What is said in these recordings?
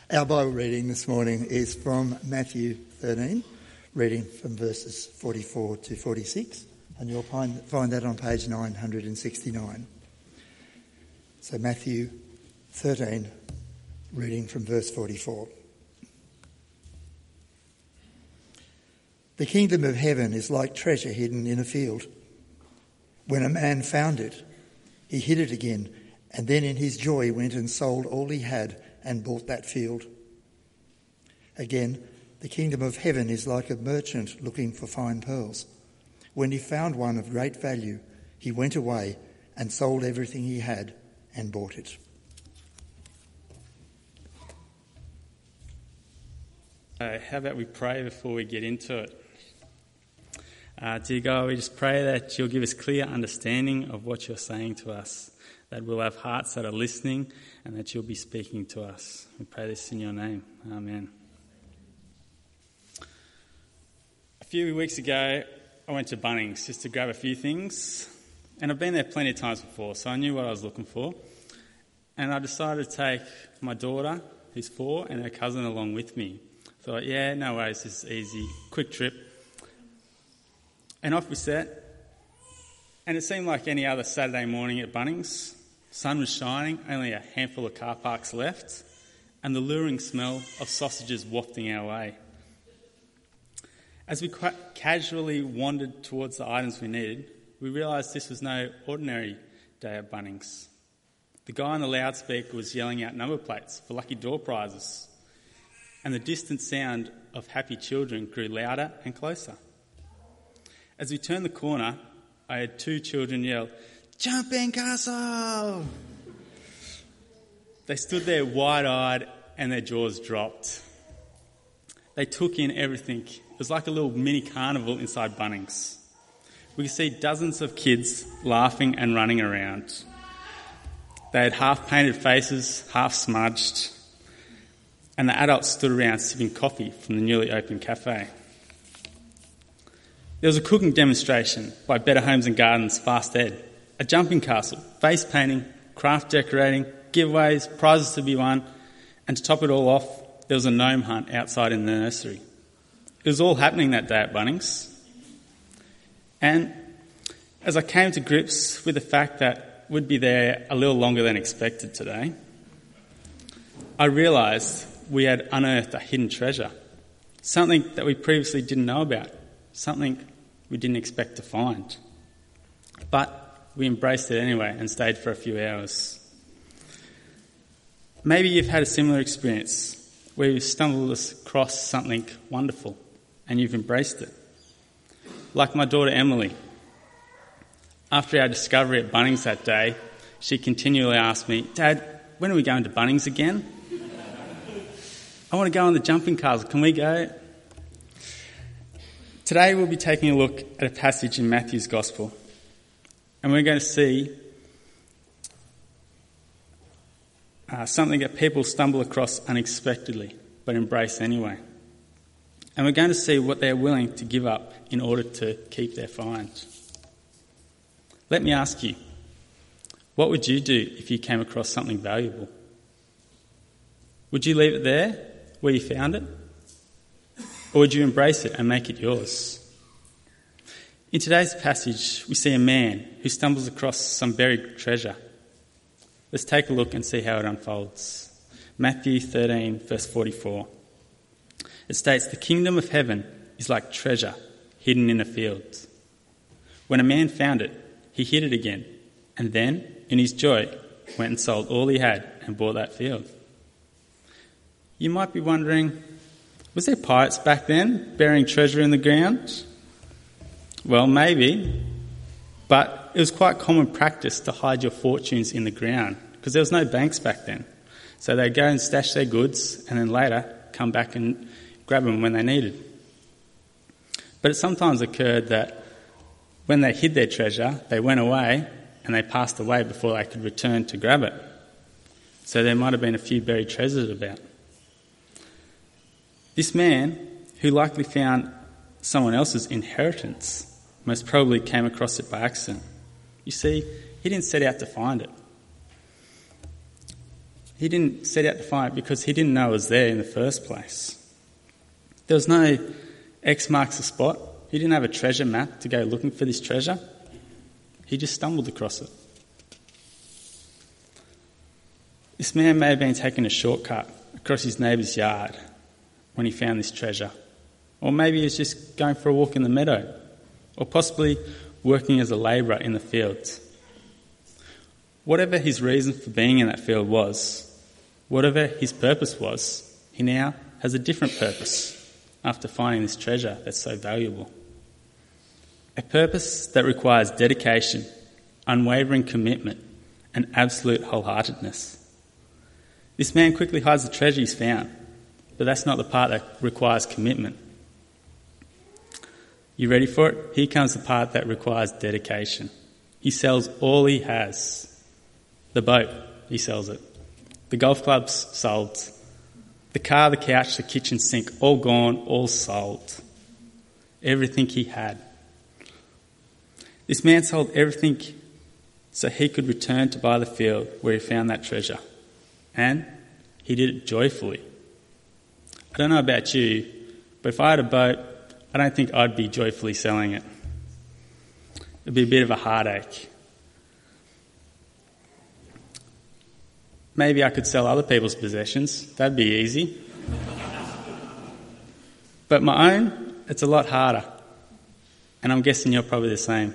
Our Bible reading this morning is from Matthew 13, reading from verses 44 to 46, and you'll find that on page 969. So Matthew 13, reading from verse 44. The kingdom of heaven is like treasure hidden in a field. When a man found it, he hid it again, and then in his joy went and sold all he had and bought that field. Again, the kingdom of heaven is like a merchant looking for fine pearls. When he found one of great value, he went away and sold everything he had and bought it. How about we pray before we get into it? Dear God, we just pray that you'll give us clear understanding of what you're saying to us, that we'll have hearts that are listening and that you'll be speaking to us. We pray this in your name. Amen. A few weeks ago, I went to Bunnings just to grab a few things, and I've been there plenty of times before, so I knew what I was looking for. And I decided to take my daughter, who's 4, and her cousin along with me. Thought, yeah, no worries, this is easy, quick trip. And off we set, and it seemed like any other Saturday morning at Bunnings. Sun was shining, only a handful of car parks left, and the luring smell of sausages wafting our way. As we casually wandered towards the items we needed, we realised this was no ordinary day at Bunnings. The guy on the loudspeaker was yelling out number plates for lucky door prizes, and the distant sound of happy children grew louder and closer. As we turned the corner, I heard 2 children yell, "Jumping castle!" They stood there wide-eyed and their jaws dropped. They took in everything. It was like a little mini carnival inside Bunnings. We could see dozens of kids laughing and running around. They had half-painted faces, half-smudged, and the adults stood around sipping coffee from the newly opened cafe. There was a cooking demonstration by Better Homes and Gardens Fast Ed, a jumping castle, face painting, craft decorating, giveaways, prizes to be won, and to top it all off, there was a gnome hunt outside in the nursery. It was all happening that day at Bunnings. And as I came to grips with the fact that we'd be there a little longer than expected today, I realised we had unearthed a hidden treasure, something that we previously didn't know about, something we didn't expect to find. But we embraced it anyway and stayed for a few hours. Maybe you've had a similar experience where you've stumbled across something wonderful and you've embraced it. Like my daughter Emily. After our discovery at Bunnings that day, she continually asked me, "Dad, when are we going to Bunnings again? I want to go on the jumping castle. Can we go?" Today we'll be taking a look at a passage in Matthew's Gospel, and we're going to see something that people stumble across unexpectedly but embrace anyway. And we're going to see what they're willing to give up in order to keep their find. Let me ask you, what would you do if you came across something valuable? Would you leave it there where you found it? Or would you embrace it and make it yours? In today's passage, we see a man who stumbles across some buried treasure. Let's take a look and see how it unfolds. Matthew 13, verse 44. It states, "The kingdom of heaven is like treasure hidden in a field. When a man found it, he hid it again, and then, in his joy, went and sold all he had and bought that field." You might be wondering, was there pirates back then burying treasure in the ground? Well, maybe, but it was quite common practice to hide your fortunes in the ground because there was no banks back then. So they'd go and stash their goods and then later come back and grab them when they needed. But it sometimes occurred that when they hid their treasure, they went away and they passed away before they could return to grab it. So there might have been a few buried treasures about. This man, who likely found someone else's inheritance, most probably came across it by accident. You see, he didn't set out to find it. He didn't set out to find it because he didn't know it was there in the first place. There was no X marks the spot. He didn't have a treasure map to go looking for this treasure. He just stumbled across it. This man may have been taking a shortcut across his neighbour's yard when he found this treasure. Or maybe he was just going for a walk in the meadow, or possibly working as a labourer in the fields. Whatever his reason for being in that field was, whatever his purpose was, he now has a different purpose after finding this treasure that's so valuable. A purpose that requires dedication, unwavering commitment, and absolute wholeheartedness. This man quickly hides the treasure he's found, but that's not the part that requires commitment. You ready for it? Here comes the part that requires dedication. He sells all he has. The boat, he sells it. The golf clubs, sold. The car, the couch, the kitchen sink, all gone, all sold. Everything he had. This man sold everything so he could return to buy the field where he found that treasure. And he did it joyfully. I don't know about you, but if I had a boat, I don't think I'd be joyfully selling it. It'd be a bit of a heartache. Maybe I could sell other people's possessions. That'd be easy. But my own, it's a lot harder. And I'm guessing you're probably the same.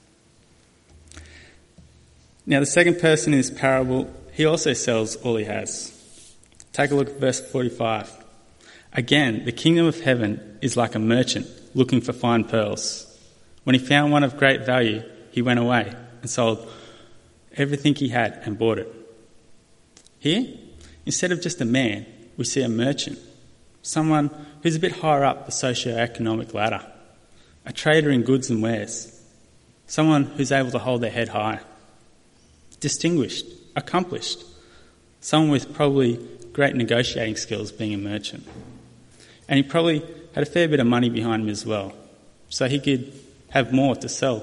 Now, the second person in this parable, he also sells all he has. Take a look at verse 45. Again, the kingdom of heaven is like a merchant looking for fine pearls. When he found one of great value, he went away and sold everything he had and bought it. Here, instead of just a man, we see a merchant, someone who's a bit higher up the socio-economic ladder, a trader in goods and wares, someone who's able to hold their head high, distinguished, accomplished, someone with probably great negotiating skills being a merchant. And he probably had a fair bit of money behind him as well, so he could have more to sell.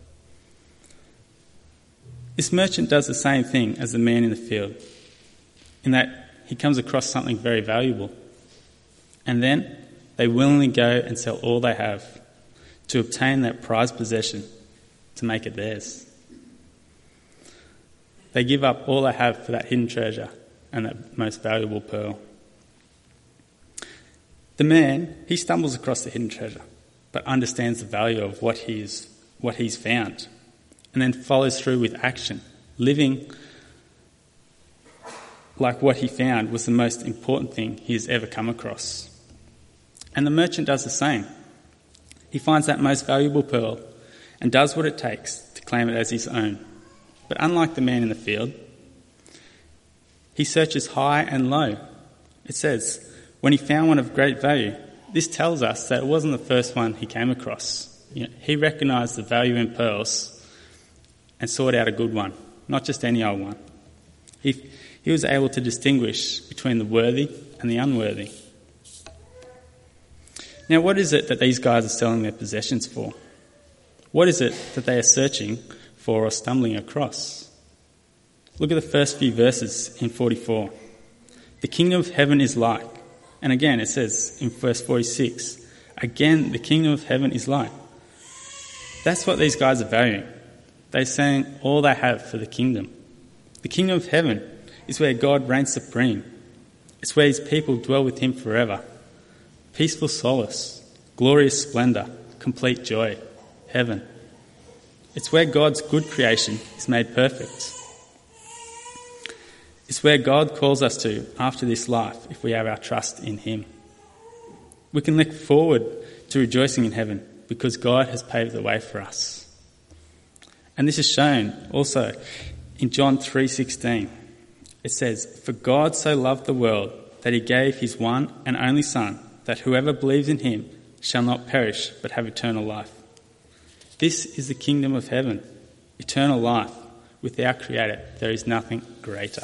This merchant does the same thing as the man in the field, in that he comes across something very valuable, and then they willingly go and sell all they have to obtain that prized possession, to make it theirs. They give up all they have for that hidden treasure and that most valuable pearl. The man, he stumbles across the hidden treasure, but understands the value of what he's found, and then follows through with action, living like what he found was the most important thing he has ever come across. And the merchant does the same. He finds that most valuable pearl and does what it takes to claim it as his own. But unlike the man in the field, he searches high and low. It says, when he found one of great value, this tells us that it wasn't the first one he came across. He recognised the value in pearls and sought out a good one, not just any old one. He was able to distinguish between the worthy and the unworthy. Now, what is it that these guys are selling their possessions for? What is it that they are searching for or stumbling across? Look at the first few verses in 44. The kingdom of heaven is like, and again it says in verse 46, again the kingdom of heaven is like. That's what these guys are valuing. They're saying all they have for the kingdom. The kingdom of heaven is where God reigns supreme. It's where his people dwell with him forever. Peaceful solace, glorious splendour, complete joy, heaven. It's where God's good creation is made perfect. It's where God calls us to after this life if we have our trust in him. We can look forward to rejoicing in heaven because God has paved the way for us. And this is shown also in John 3:16. It says, "For God so loved the world that he gave his one and only Son, that whoever believes in him shall not perish but have eternal life." This is the kingdom of heaven, eternal life. With our Creator, there is nothing greater.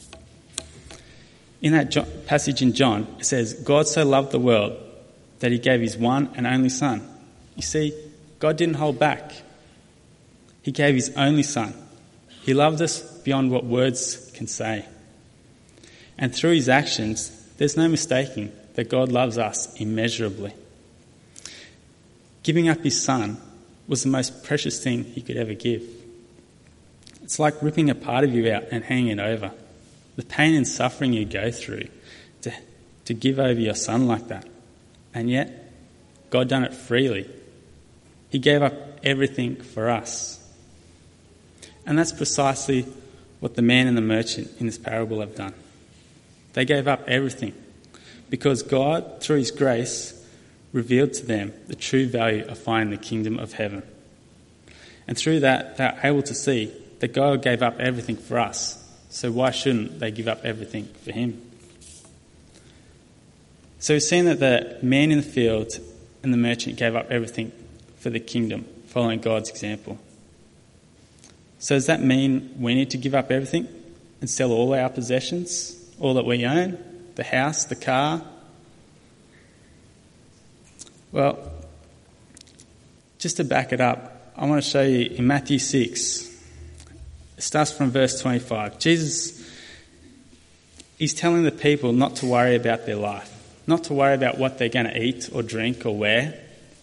In that passage in John, it says, God so loved the world that he gave his one and only Son. You see, God didn't hold back. He gave his only Son. He loved us beyond what words can say. And through his actions, there's no mistaking that God loves us immeasurably. Giving up his son was the most precious thing he could ever give. It's like ripping a part of you out and hanging it over. The pain and suffering you go through to give over your son like that. And yet, God done it freely. He gave up everything for us. And that's precisely what the man and the merchant in this parable have done. They gave up everything because God, through his grace, revealed to them the true value of finding the kingdom of heaven. And through that, they're able to see that God gave up everything for us. So why shouldn't they give up everything for him? So we've seen that the man in the field and the merchant gave up everything for the kingdom, following God's example. So does that mean we need to give up everything and sell all our possessions, all that we own, the house, the car? Well, just to back it up, I want to show you in Matthew 6. It starts from verse 25. Jesus, he's telling the people not to worry about their life, not to worry about what they're going to eat or drink or wear.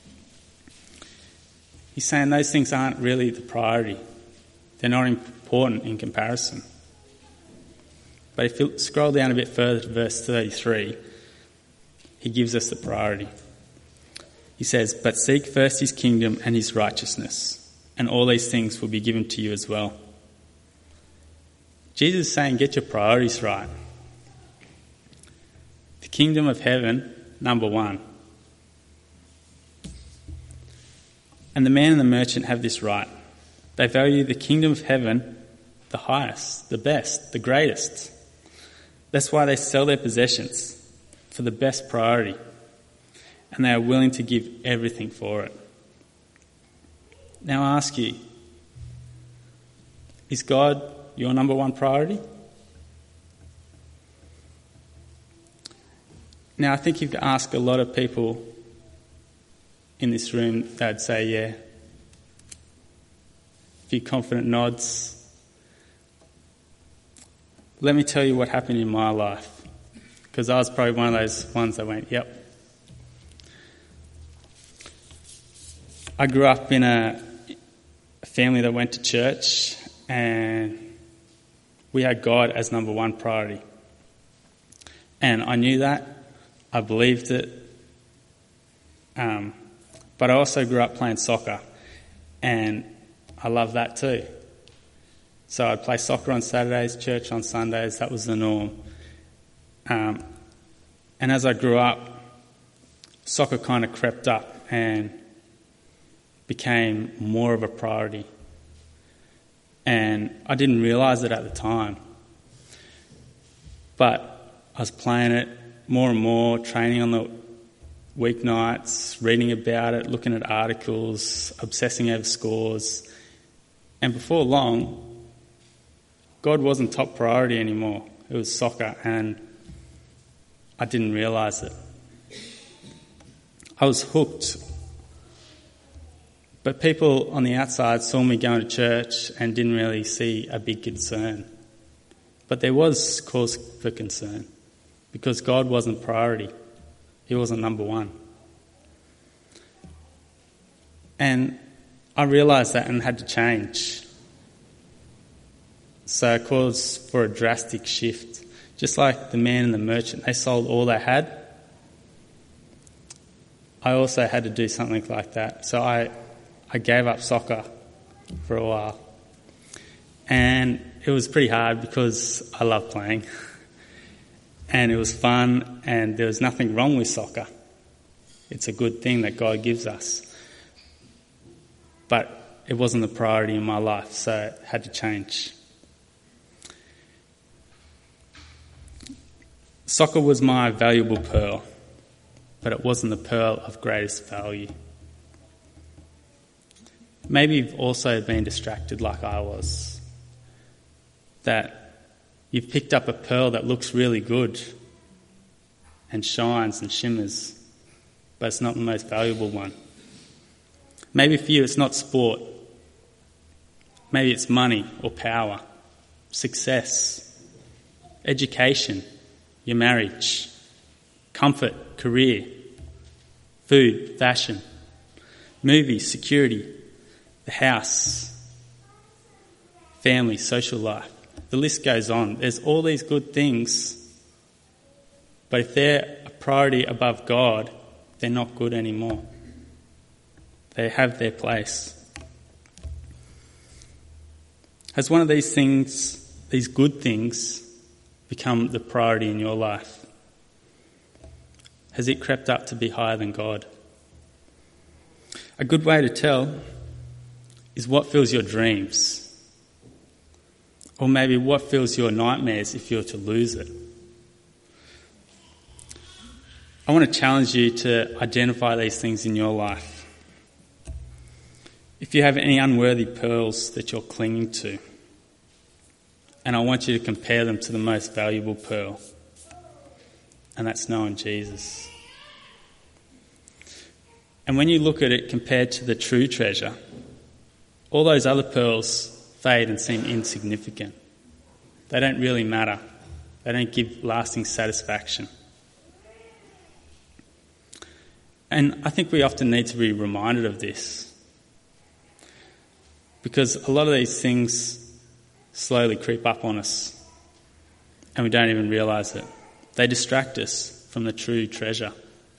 He's saying those things aren't really the priority. They're not important in comparison. But if you scroll down a bit further to verse 33, he gives us the priority. He says, "But seek first his kingdom and his righteousness, and all these things will be given to you as well." Jesus is saying, get your priorities right. The kingdom of heaven, number one. And the man and the merchant have this right. They value the kingdom of heaven the highest, the best, the greatest. That's why they sell their possessions for the best priority. And they are willing to give everything for it. Now I ask you, is God your number one priority? Now I think if you ask a lot of people in this room, they'd say, yeah. A few confident nods. Let me tell you what happened in my life, because I was probably one of those ones that went, yep. I grew up in a family that went to church, and we had God as number one priority. And I knew that. I believed it. But I also grew up playing soccer, and I love that too. So I'd play soccer on Saturdays, church on Sundays. That was the norm. And as I grew up, soccer kind of crept up and became more of a priority. And I didn't realise it at the time. But I was playing it more and more, training on the weeknights, reading about it, looking at articles, obsessing over scores. And before long, God wasn't top priority anymore. It was soccer, and I didn't realise it. I was hooked. But people on the outside saw me going to church and didn't really see a big concern. But there was cause for concern, because God wasn't priority. He wasn't number one. And I realised that and had to change. So it caused for a drastic shift. Just like the man and the merchant, they sold all they had. I also had to do something like that. So I gave up soccer for a while. And it was pretty hard because I love playing. And it was fun, and there was nothing wrong with soccer. It's a good thing that God gives us. But it wasn't the priority in my life, so it had to change. Soccer was my valuable pearl, but it wasn't the pearl of greatest value. Maybe you've also been distracted like I was. That you've picked up a pearl that looks really good and shines and shimmers, but it's not the most valuable one. Maybe for you it's not sport. Maybe it's money or power, success, education, your marriage, comfort, career, food, fashion, movies, security, the house, family, social life. The list goes on. There's all these good things, but if they're a priority above God, they're not good anymore. They have their place. Has one of these things, these good things, become the priority in your life? Has it crept up to be higher than God? A good way to tell is what fills your dreams. Or maybe what fills your nightmares if you're to lose it. I want to challenge you to identify these things in your life. If you have any unworthy pearls that you're clinging to, and I want you to compare them to the most valuable pearl, and that's knowing Jesus. And when you look at it compared to the true treasure, all those other pearls fade and seem insignificant. They don't really matter. They don't give lasting satisfaction. And I think we often need to be reminded of this, because a lot of these things slowly creep up on us and we don't even realise it. They distract us from the true treasure.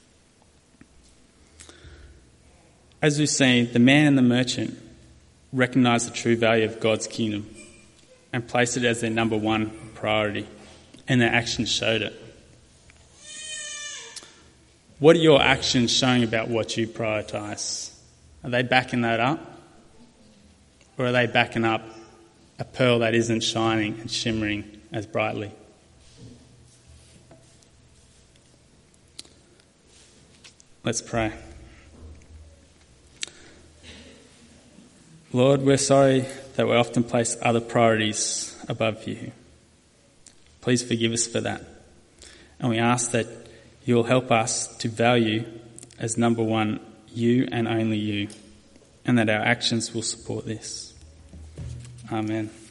As we've seen, the man and the merchant recognised the true value of God's kingdom and placed it as their number one priority, and their actions showed it. What are your actions showing about what you prioritise? Are they backing that up? Or are they backing up a pearl that isn't shining and shimmering as brightly? Let's pray. Lord, we're sorry that we often place other priorities above you. Please forgive us for that. And we ask that you will help us to value as number one you and only you, and that our actions will support this. Amen.